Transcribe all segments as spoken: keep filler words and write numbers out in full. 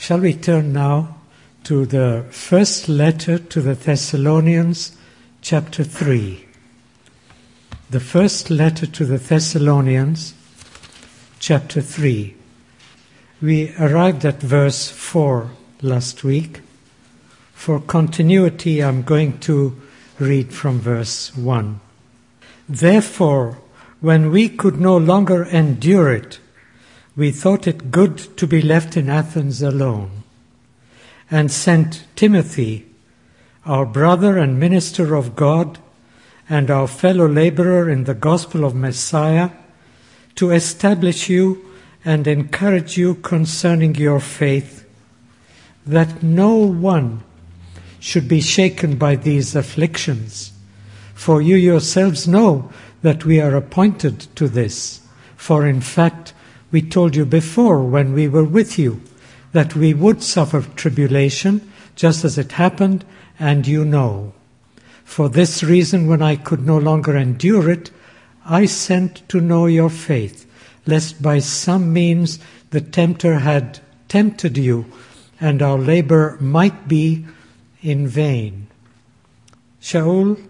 Shall we turn now to the first letter to the Thessalonians, chapter three. The first letter to the Thessalonians, chapter three. We arrived at verse four last week. For continuity, I'm going to read from verse one. Therefore, when we could no longer endure it, we thought it good to be left in Athens alone, and sent Timothy, our brother and minister of God, and our fellow laborer in the gospel of Messiah, to establish you and encourage you concerning your faith, that no one should be shaken by these afflictions. For you yourselves know that we are appointed to this. For in fact, we told you before when we were with you that we would suffer tribulation, just as it happened, and you know. For this reason, when I could no longer endure it, I sent to know your faith, lest by some means the tempter had tempted you, and our labor might be in vain. Shaul,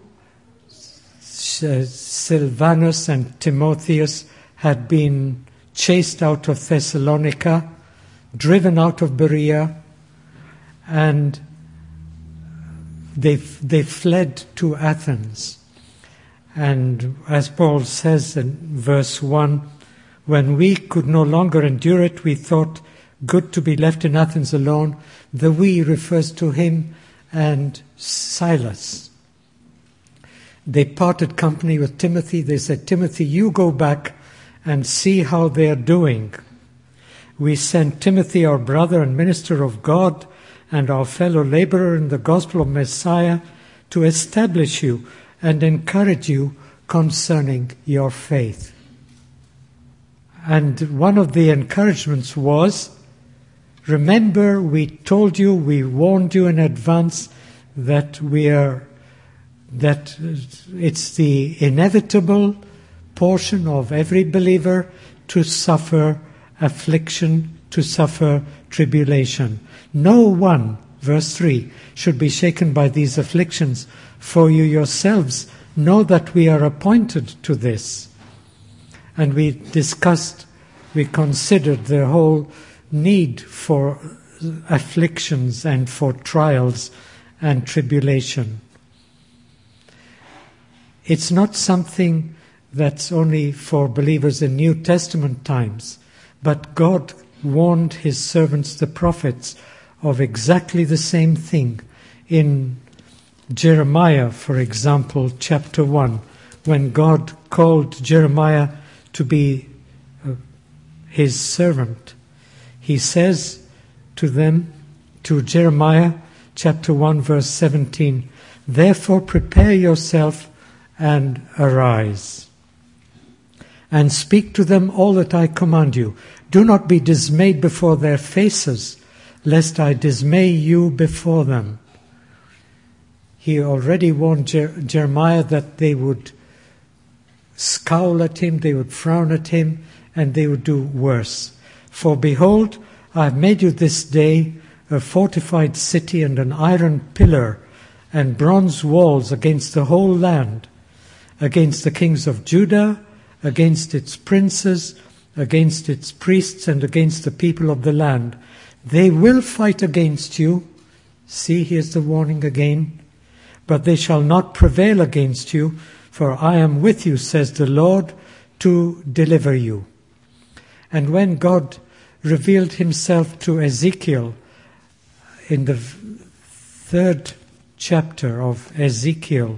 Silvanus, and Timotheus had been chased out of Thessalonica, driven out of Berea, and they they fled to Athens. And as Paul says in verse one, when we could no longer endure it, we thought good to be left in Athens alone. The we refers to him and Silas. They parted company with Timothy. They said, Timothy, you go back and see how they are doing. We sent Timothy, our brother and minister of God, and our fellow laborer in the gospel of Messiah, to establish you and encourage you concerning your faith. And one of the encouragements was, remember, we told you, we warned you in advance that we are, that it's the inevitable portion of every believer to suffer affliction, to suffer tribulation. No one, verse three, should be shaken by these afflictions, for you yourselves know that we are appointed to this. And we discussed, we considered the whole need for afflictions and for trials and tribulation. It's not something that's only for believers in New Testament times, but God warned his servants, the prophets, of exactly the same thing in Jeremiah, for example, chapter one, when God called Jeremiah to be uh, his servant. He says to them, to Jeremiah, chapter one, verse seventeen, therefore prepare yourself and arise, and speak to them all that I command you. Do not be dismayed before their faces, lest I dismay you before them. He already warned Jer- Jeremiah that they would scowl at him, they would frown at him, and they would do worse. For behold, I have made you this day a fortified city and an iron pillar and bronze walls against the whole land, against the kings of Judah, against its princes, against its priests, and against the people of the land. They will fight against you. See, here's the warning again. But they shall not prevail against you, for I am with you, says the Lord, to deliver you. And when God revealed himself to Ezekiel in the third chapter of Ezekiel,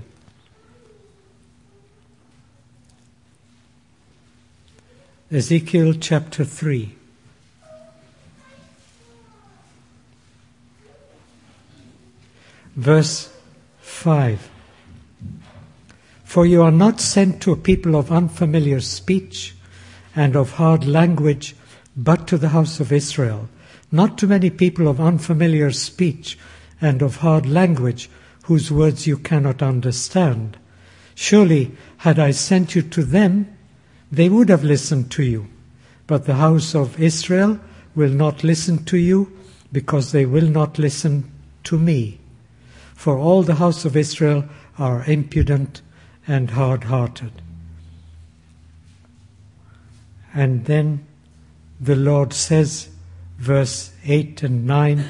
Ezekiel chapter three. Verse five. For you are not sent to a people of unfamiliar speech and of hard language, but to the house of Israel. Not to many people of unfamiliar speech and of hard language, whose words you cannot understand. Surely, had I sent you to them, they would have listened to you. But the house of Israel will not listen to you, because they will not listen to me. For all the house of Israel are impudent and hard-hearted. And then the Lord says, verse eight and nine,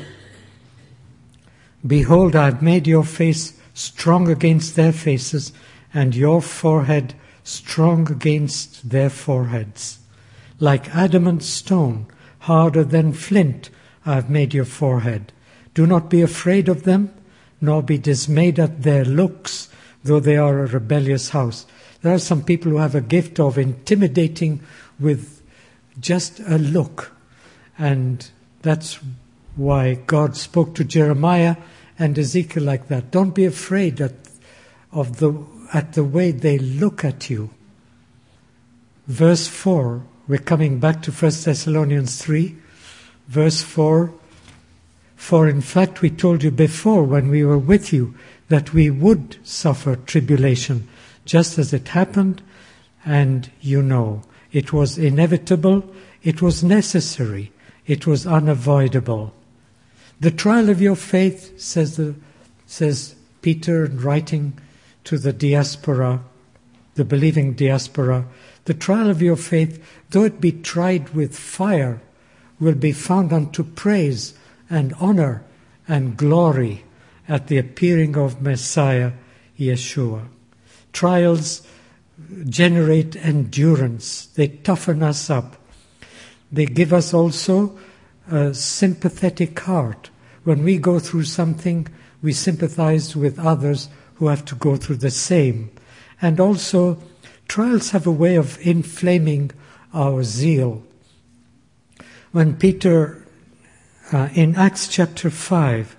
Behold, I have made your face strong against their faces, and your forehead strong against their foreheads. Like adamant stone, harder than flint, I have made your forehead. Do not be afraid of them, nor be dismayed at their looks, though they are a rebellious house. There are some people who have a gift of intimidating with just a look. And that's why God spoke to Jeremiah and Ezekiel like that. Don't be afraid at, of the, at the way they look at you. Verse four, we're coming back to First Thessalonians three. Verse four, For in fact we told you before when we were with you that we would suffer tribulation, just as it happened, and you know. It was inevitable, it was necessary, it was unavoidable. The trial of your faith, says the says Peter, writing to the diaspora, the believing diaspora, the trial of your faith, though it be tried with fire, will be found unto praise and honor and glory at the appearing of Messiah Yeshua. Trials generate endurance. They toughen us up. They give us also a sympathetic heart. When we go through something, we sympathize with others who have to go through the same. And also, trials have a way of inflaming our zeal. When Peter, uh, in Acts chapter five,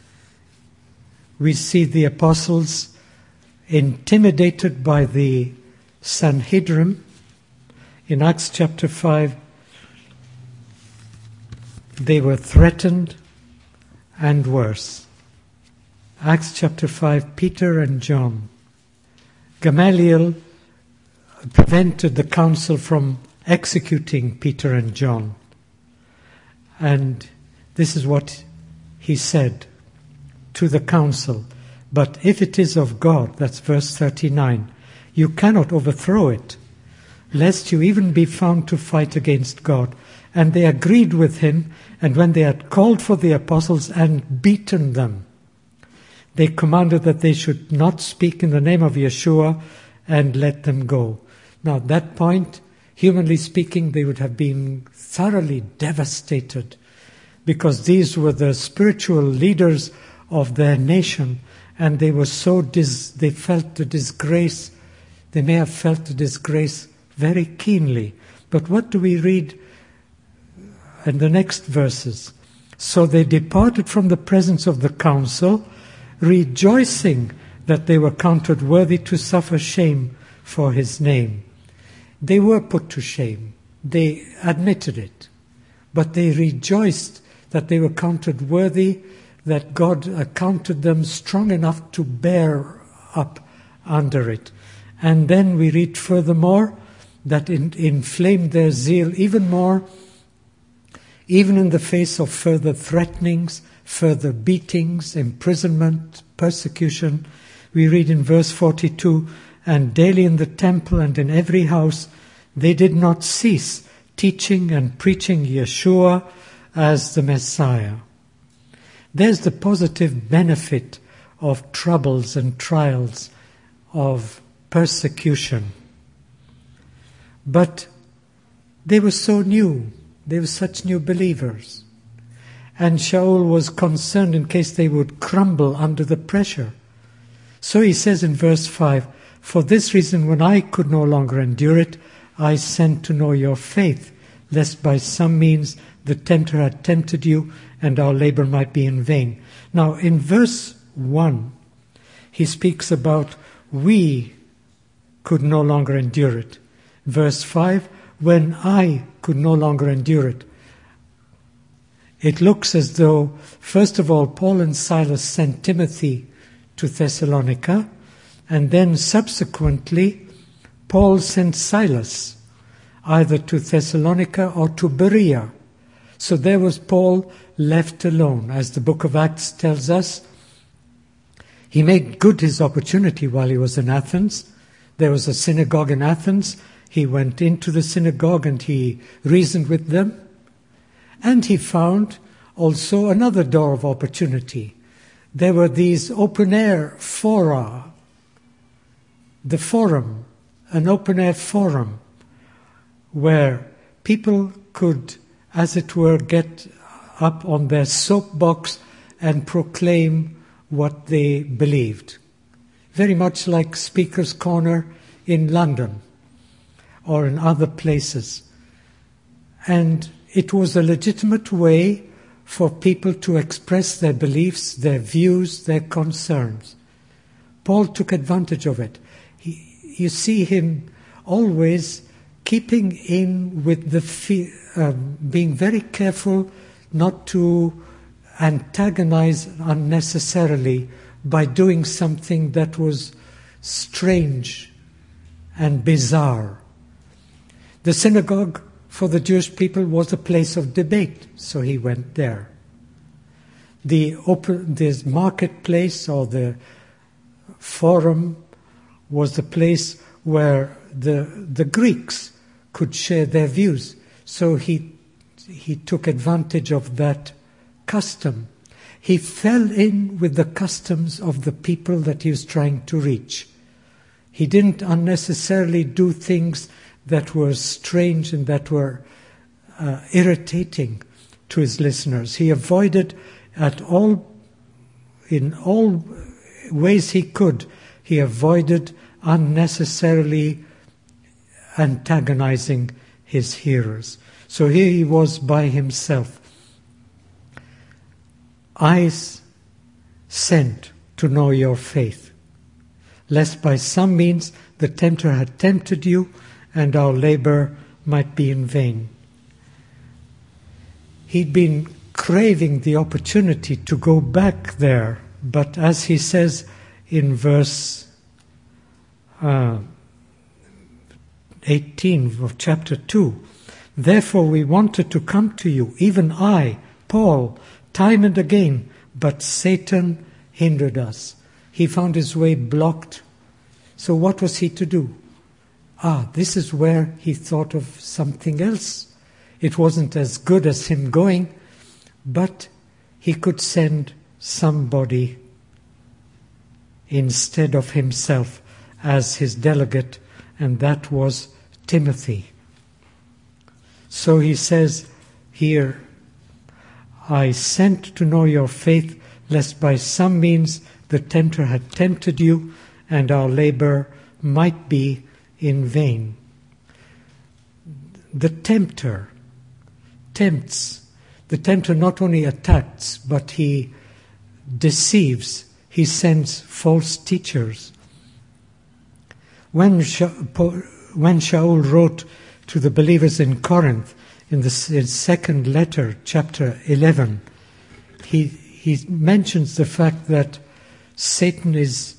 we see the apostles intimidated by the Sanhedrin. In Acts chapter five, they were threatened and worse. Acts chapter five, Peter and John. Gamaliel prevented the council from executing Peter and John. And this is what he said to the council. But if it is of God, that's verse thirty-nine, you cannot overthrow it, lest you even be found to fight against God. And they agreed with him, and when they had called for the apostles and beaten them, they commanded that they should not speak in the name of Yeshua and let them go. Now at that point, humanly speaking, they would have been thoroughly devastated, because these were the spiritual leaders of their nation, and they were so dis- they felt the disgrace. They may have felt the disgrace very keenly. But what do we read in the next verses? So they departed from the presence of the council, rejoicing that they were counted worthy to suffer shame for his name. They were put to shame. They admitted it. But they rejoiced that they were counted worthy, that God accounted them strong enough to bear up under it. And then we read furthermore that it inflamed their zeal even more, even in the face of further threatenings, further beatings, imprisonment, persecution. We read in verse forty-two, and daily in the temple and in every house they did not cease teaching and preaching Yeshua as the Messiah. There's the positive benefit of troubles and trials, of persecution. But they were so new. They were such new believers. And Shaul was concerned in case they would crumble under the pressure. So he says in verse five, For this reason, when I could no longer endure it, I sent to know your faith, lest by some means the tempter had tempted you, and our labor might be in vain. Now, in verse one, he speaks about we could no longer endure it. Verse five, when I could no longer endure it. It looks as though, first of all, Paul and Silas sent Timothy to Thessalonica, and then subsequently, Paul sent Silas either to Thessalonica or to Berea. So there was Paul left alone. As the book of Acts tells us, he made good his opportunity while he was in Athens. There was a synagogue in Athens. He went into the synagogue and he reasoned with them. And he found also another door of opportunity. There were these open-air fora, the forum, an open-air forum, where people could, as it were, get up on their soapbox and proclaim what they believed. Very much like Speaker's Corner in London or in other places. And it was a legitimate way for people to express their beliefs, their views, their concerns. Paul took advantage of it. He, you see him always keeping in with the, fe- uh, being very careful not to antagonize unnecessarily by doing something that was strange and bizarre. The synagogue for the Jewish people was a place of debate, so he went there. The open, this marketplace or the forum was the place where the the Greeks could share their views. So he he took advantage of that custom. He fell in with the customs of the people that he was trying to reach. He didn't unnecessarily do things that were strange and that were uh, irritating to his listeners. He avoided at all, in all ways he could, he avoided unnecessarily antagonizing his hearers. So here he was by himself. I sent to know your faith, lest by some means the tempter had tempted you, and our labor might be in vain. He'd been craving the opportunity to go back there, but as he says in verse uh, eighteen of chapter two, therefore we wanted to come to you, even I, Paul, time and again, but Satan hindered us. He found his way blocked. So what was he to do? Ah, this is where he thought of something else. It wasn't as good as him going, but he could send somebody instead of himself as his delegate, and that was Timothy. So he says here, I sent to know your faith, lest by some means the tempter had tempted you, and our labor might be in vain. The tempter tempts. The tempter not only attacks, but he deceives. He sends false teachers. When, Sha- when Shaul wrote to the believers in Corinth, in the second letter, chapter eleven, he, he mentions the fact that Satan is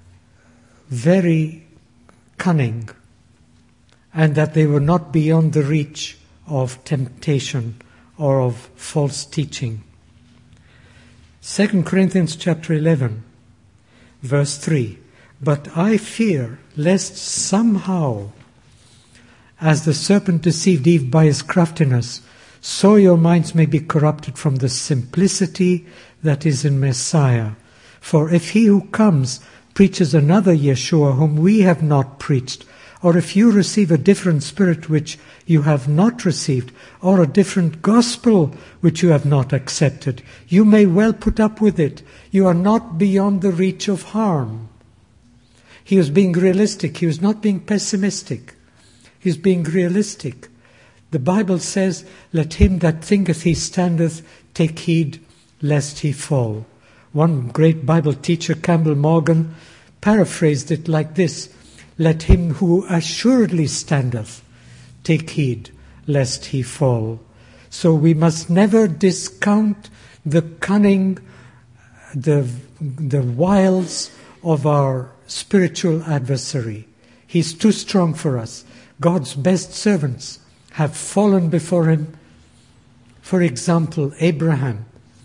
very cunning, and that they were not beyond the reach of temptation or of false teaching. Second Corinthians chapter eleven, verse three, but I fear lest somehow, as the serpent deceived Eve by his craftiness, so your minds may be corrupted from the simplicity that is in Messiah. For if he who comes preaches another Yeshua whom we have not preached, or if you receive a different spirit which you have not received, or a different gospel which you have not accepted, you may well put up with it. You are not beyond the reach of harm. He was being realistic. He was not being pessimistic. He was being realistic. The Bible says, let him that thinketh he standeth take heed lest he fall. One great Bible teacher, Campbell Morgan, paraphrased it like this: let him who assuredly standeth take heed lest he fall. So we must never discount the cunning, the, the wiles of our spiritual adversary. He's too strong for us. God's best servants have fallen before him For example, Abraham.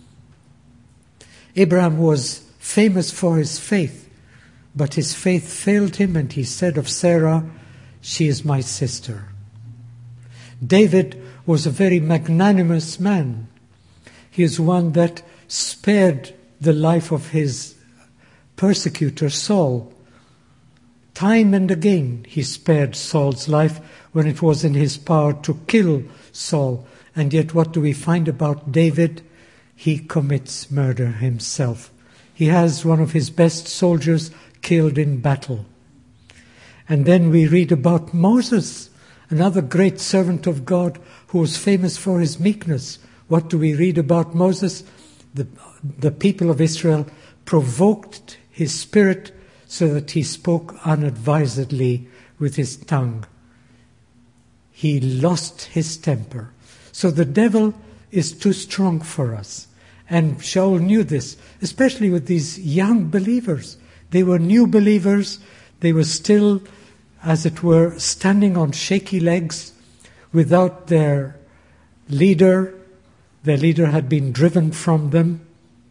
Abraham was famous for his faith, but his faith failed him, and he said of Sarah, "She is my sister." David was a very magnanimous man. He is one that spared the life of his persecutor Saul. Time and again he spared Saul's life when it was in his power to kill Saul. And yet what do we find about David? He commits murder himself. He has one of his best soldiers killed in battle. And then we read about Moses, another great servant of God who was famous for his meekness. What do we read about Moses? The, the people of Israel provoked his spirit so that he spoke unadvisedly with his tongue. He lost his temper. So the devil is too strong for us. And Shaul knew this, especially with these young believers. They were new believers. They were still, as it were, standing on shaky legs without their leader. Their leader had been driven from them.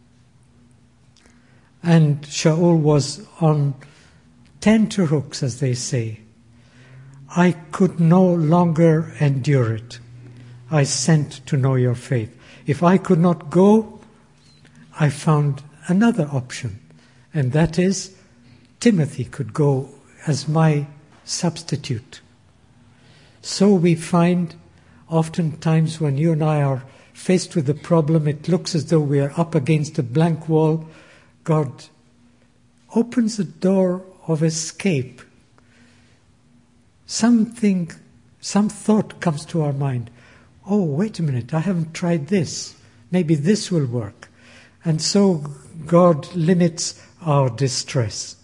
And Shaul was on tenterhooks, as they say. I could no longer endure it. I sent to know your faith. If I could not go, I found another option, and that is Timothy could go as my substitute. So we find oftentimes when you and I are faced with a problem, it looks as though we are up against a blank wall. God opens a door of escape. Something, some thought comes to our mind. Oh, wait a minute, I haven't tried this. Maybe this will work. And so God limits our distress.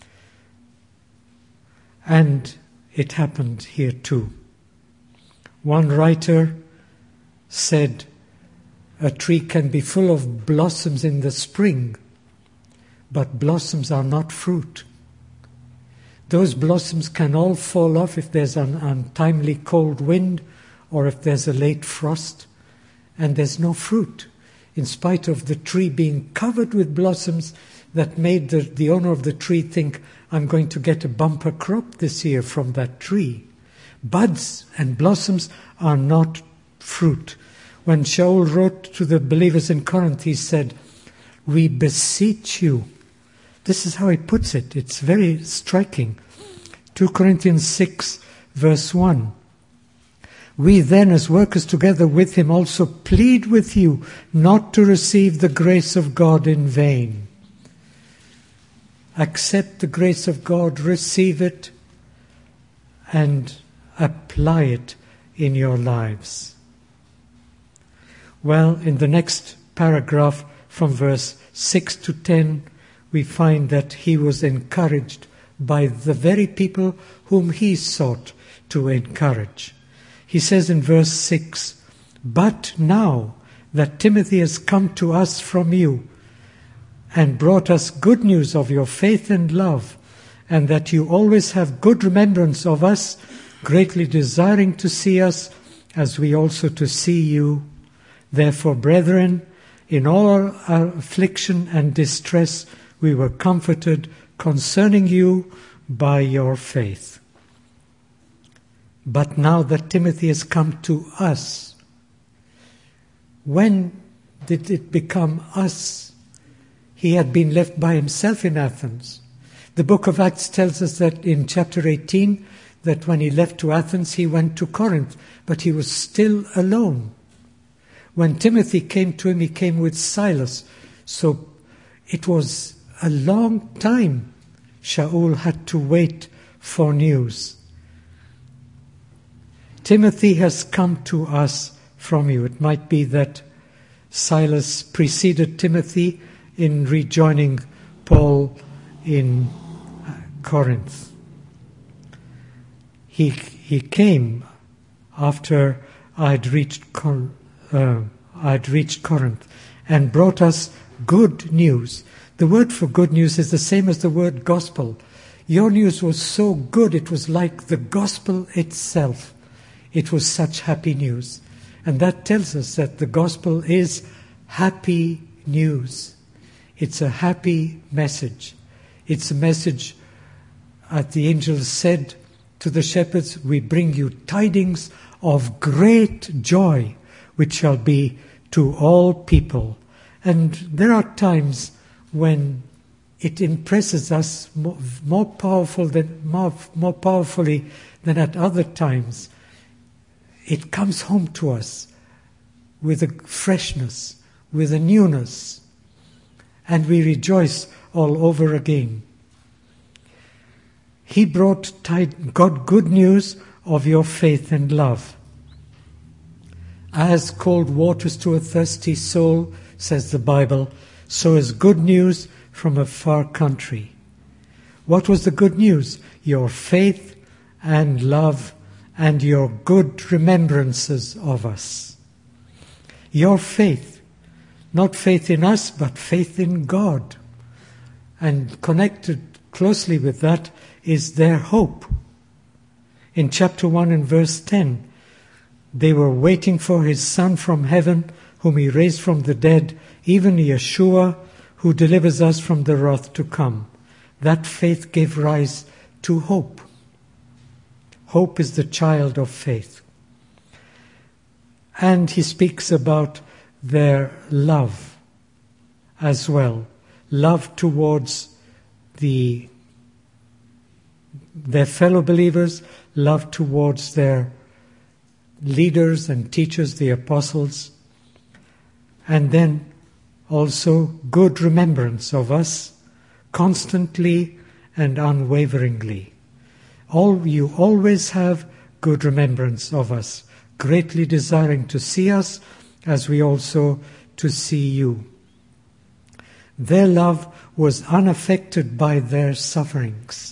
And it happened here too. One writer said, a tree can be full of blossoms in the spring, but blossoms are not fruit. Those blossoms can all fall off if there's an untimely cold wind or if there's a late frost, and there's no fruit, in spite of the tree being covered with blossoms that made the, the owner of the tree think, I'm going to get a bumper crop this year from that tree. Buds and blossoms are not fruit. When Shaul wrote to the believers in Corinth, he said, we beseech you. This is how he puts it. It's very striking. Second Corinthians six, verse one. We then, as workers together with him, also plead with you not to receive the grace of God in vain. Accept the grace of God, receive it, and apply it in your lives. Well, in the next paragraph, from verse six to ten, we find that he was encouraged by the very people whom he sought to encourage. He says in verse six, but now that Timothy has come to us from you and brought us good news of your faith and love, and that you always have good remembrance of us, greatly desiring to see us, as we also to see you. Therefore, brethren, in all our affliction and distress, we were comforted concerning you by your faith. But now that Timothy has come to us, when did it become us? He had been left by himself in Athens. The book of Acts tells us that in chapter eighteen, that when he left to Athens, he went to Corinth, but he was still alone. When Timothy came to him, he came with Silas. So it was a long time Shaul had to wait for news. Timothy has come to us from you. It might be that Silas preceded Timothy in rejoining Paul in Corinth. He he came after I'd reached Cor- uh, I'd reached Corinth and brought us good news. The word for good news is the same as the word gospel. Your news was so good, it was like the gospel itself. It was such happy news. And that tells us that the gospel is happy news. It's a happy message. It's a message, as the angel said to the shepherds, we bring you tidings of great joy, which shall be to all people. And there are times when it impresses us more, more powerful than more, more powerfully than at other times. It comes home to us with a freshness, with a newness, and we rejoice all over again. He brought tide, God good news of your faith and love. As cold waters to a thirsty soul, says the Bible, so is good news from a far country. What was the good news? Your faith and love and your good remembrances of us. Your faith, not faith in us, but faith in God. And connected closely with that is their hope. In chapter one and verse ten, they were waiting for his Son from heaven, whom he raised from the dead, even Yeshua, who delivers us from the wrath to come. That faith gave rise to hope. Hope is the child of faith. And he speaks about their love as well. Love towards the their fellow believers, love towards their leaders and teachers, the apostles, and then also good remembrance of us, constantly and unwaveringly. All you always have good remembrance of us, greatly desiring to see us as we also to see you. Their love was unaffected by their sufferings.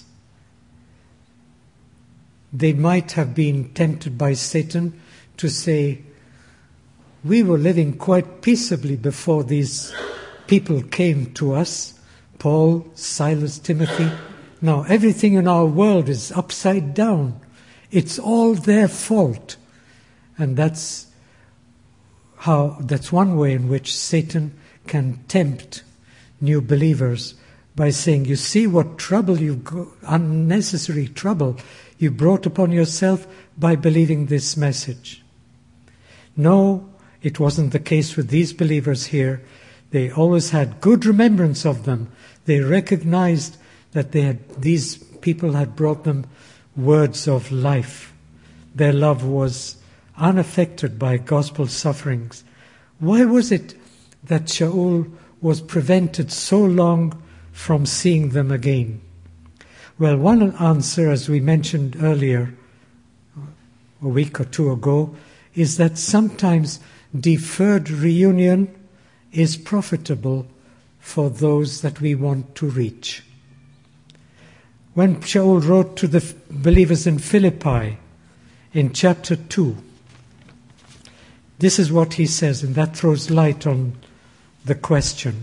They might have been tempted by Satan to say, we were living quite peaceably before these people came to us, Paul, Silas, Timothy. Now everything in our world is upside down. It's all their fault. And that's how, that's one way in which Satan can tempt new believers by saying, you see what trouble you've got, unnecessary trouble you brought upon yourself by believing this message. No, it wasn't the case with these believers here. They always had good remembrance of them. They recognized that they had, these people had brought them words of life. Their love was unaffected by gospel sufferings. Why was it that Shaul was prevented so long from seeing them again? Well, one answer, as we mentioned earlier, a week or two ago, is that sometimes deferred reunion is profitable for those that we want to reach. When Shaul wrote to the believers in Philippi, in chapter two, this is what he says, and that throws light on the question.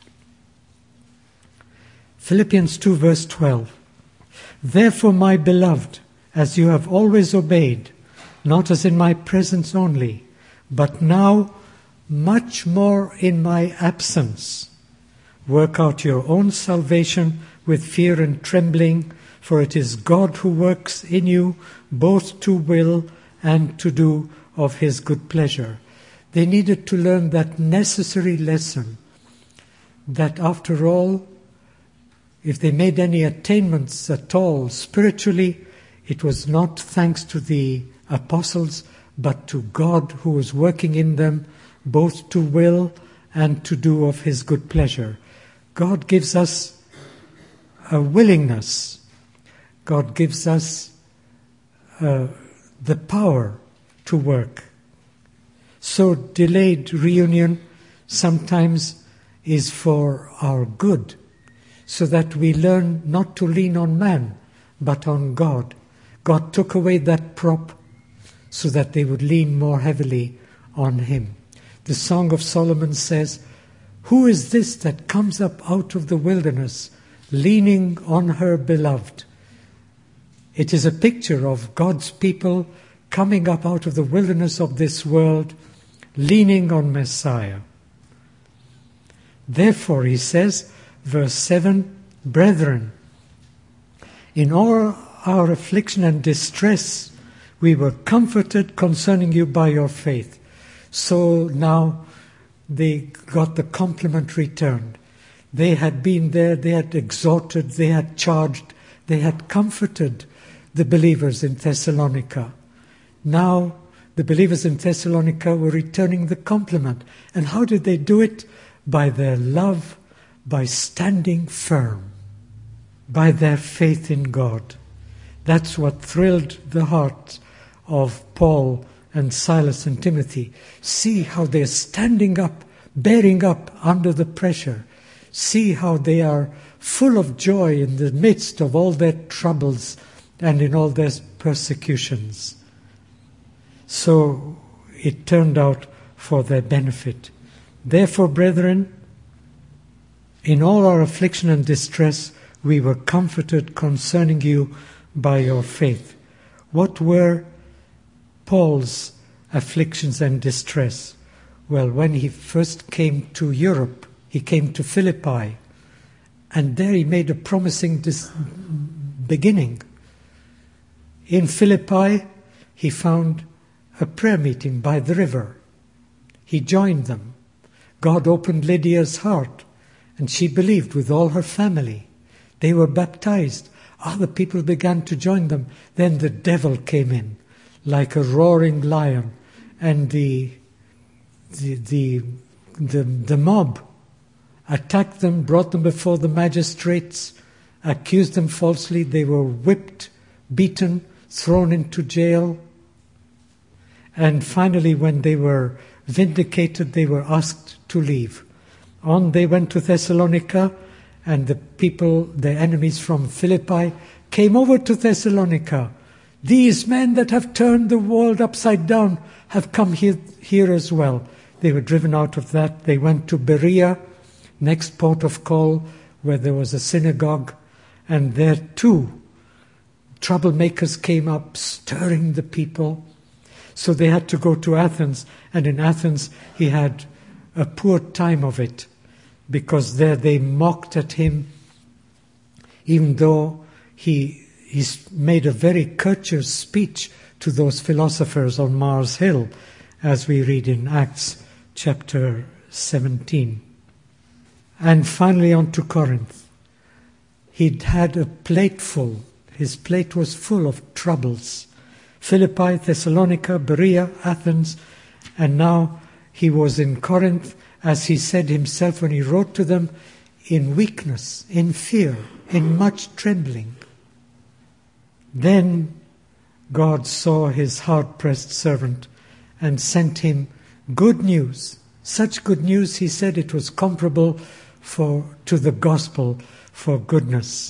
Philippians two, verse twelve. Therefore, my beloved, as you have always obeyed, not as in my presence only, but now much more in my absence, work out your own salvation with fear and trembling, for it is God who works in you both to will and to do of his good pleasure. They needed to learn that necessary lesson, that after all, if they made any attainments at all spiritually, it was not thanks to the apostles, but to God who was working in them both to will and to do of his good pleasure. God gives us a willingness. God gives us uh, the power to work. So delayed reunion sometimes is for our good, so that we learn not to lean on man, but on God. God took away that prop so that they would lean more heavily on him. The Song of Solomon says, who is this that comes up out of the wilderness, leaning on her beloved? It is a picture of God's people coming up out of the wilderness of this world, leaning on Messiah. Therefore, he says, verse seven, brethren, in all our affliction and distress, we were comforted concerning you by your faith. So now they got the compliment returned. They had been there, they had exhorted, they had charged, they had comforted the believers in Thessalonica. Now the believers in Thessalonica were returning the compliment. And how did they do it? By their love, by standing firm, by their faith in God. That's what thrilled the heart of Paul and Silas and Timothy. See how they're standing up, bearing up under the pressure. See how they are full of joy in the midst of all their troubles and in all their persecutions. So it turned out for their benefit. Therefore, brethren, in all our affliction and distress, we were comforted concerning you by your faith. What were Paul's afflictions and distress? Well, when he first came to Europe, he came to Philippi, and there he made a promising dis- beginning. In Philippi, he found a prayer meeting by the river. He joined them. God opened Lydia's heart, and she believed with all her family. They were baptized. Other people began to join them. Then the devil came in like a roaring lion, and the the the the, the mob attacked them, brought them before the magistrates, accused them falsely. They were whipped, beaten, thrown into jail. And finally, when they were vindicated, they were asked to leave. On they went to Thessalonica, and the people, the enemies from Philippi, came over to Thessalonica. These men that have turned the world upside down have come here, here as well. They were driven out of that. They went to Berea, next port of call, where there was a synagogue, and there too troublemakers came up, stirring the people. So they had to go to Athens, and in Athens he had a poor time of it, because there they mocked at him, even though he he made a very courteous speech to those philosophers on Mars Hill, as we read in Acts chapter seventeen. And finally on to Corinth. He'd had a plate full. His plate was full of troubles. Philippi, Thessalonica, Berea, Athens, and now he was in Corinth, as he said himself when he wrote to them, in weakness, in fear, in much trembling. Then God saw his hard-pressed servant and sent him good news. Such good news, he said, it was comparable for to the gospel for goodness.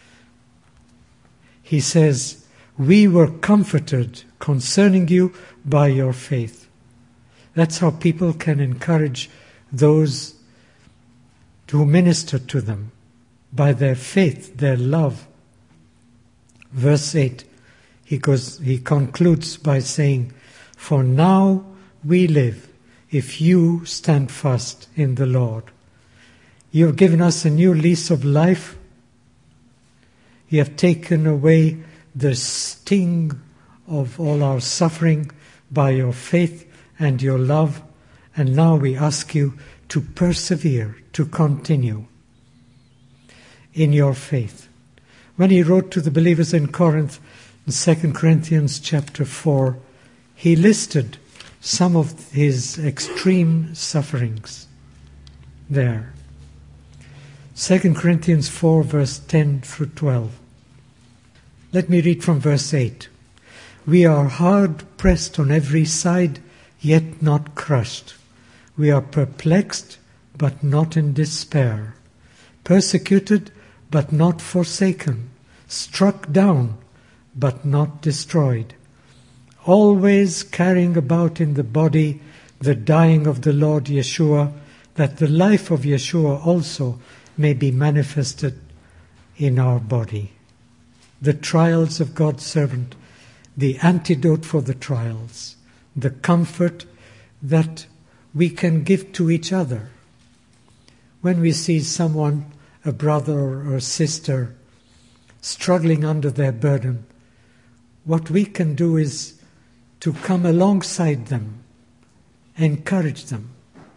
He says, we were comforted concerning you by your faith. That's how people can encourage those who minister to them, by their faith, their love. Verse eight, he goes, he concludes by saying, for now we live if you stand fast in the Lord. You have given us a new lease of life. You have taken away the sting of all our suffering by your faith and your love, and now we ask you to persevere, to continue in your faith. When he wrote to the believers in Corinth, in Second Corinthians chapter four, he listed some of his extreme sufferings there. Second Corinthians four, verse ten through twelve. Let me read from verse eight. We are hard pressed on every side, yet not crushed. We are perplexed, but not in despair. Persecuted, but not forsaken. Struck down, but not destroyed. Always carrying about in the body the dying of the Lord Yeshua, that the life of Yeshua also may be manifested in our body. The trials of God's servant the antidote for the trials, the comfort that we can give to each other. When we see someone, a brother or a sister, struggling under their burden, what we can do is to come alongside them, encourage them,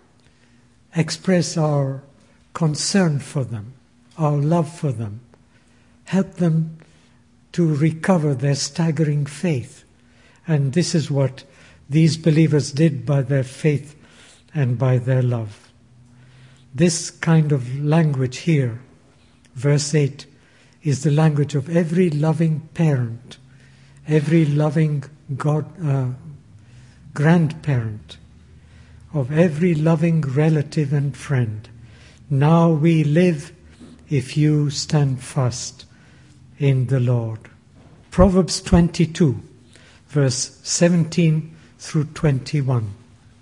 express our concern for them, our love for them, help them to recover their staggering faith. And this is what these believers did by their faith and by their love. This kind of language here, verse eight, is the language of every loving parent, every loving God, uh, grandparent, of every loving relative and friend. Now we live if you stand fast in the Lord. Proverbs twenty-two, verse seventeen through twenty-one.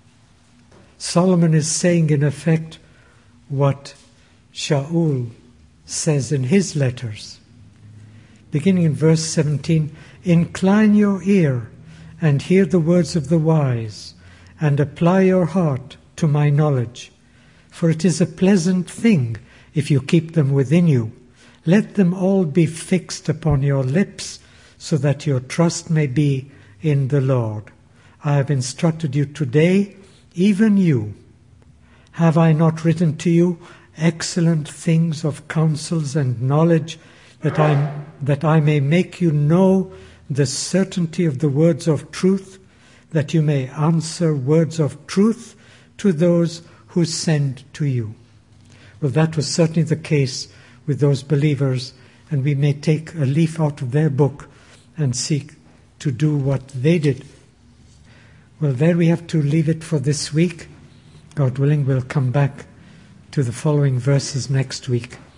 Solomon is saying in effect what Shaul says in his letters. Beginning in verse seventeen, incline your ear and hear the words of the wise, and apply your heart to my knowledge. For it is a pleasant thing if you keep them within you. Let them all be fixed upon your lips, so that your trust may be in the Lord. I have instructed you today, even you. Have I not written to you excellent things of counsels and knowledge, that I, that I may make you know the certainty of the words of truth, that you may answer words of truth to those who send to you? Well, that was certainly the case with those believers, and we may take a leaf out of their book and seek to do what they did. Well, there we have to leave it for this week. God willing, we'll come back to the following verses next week.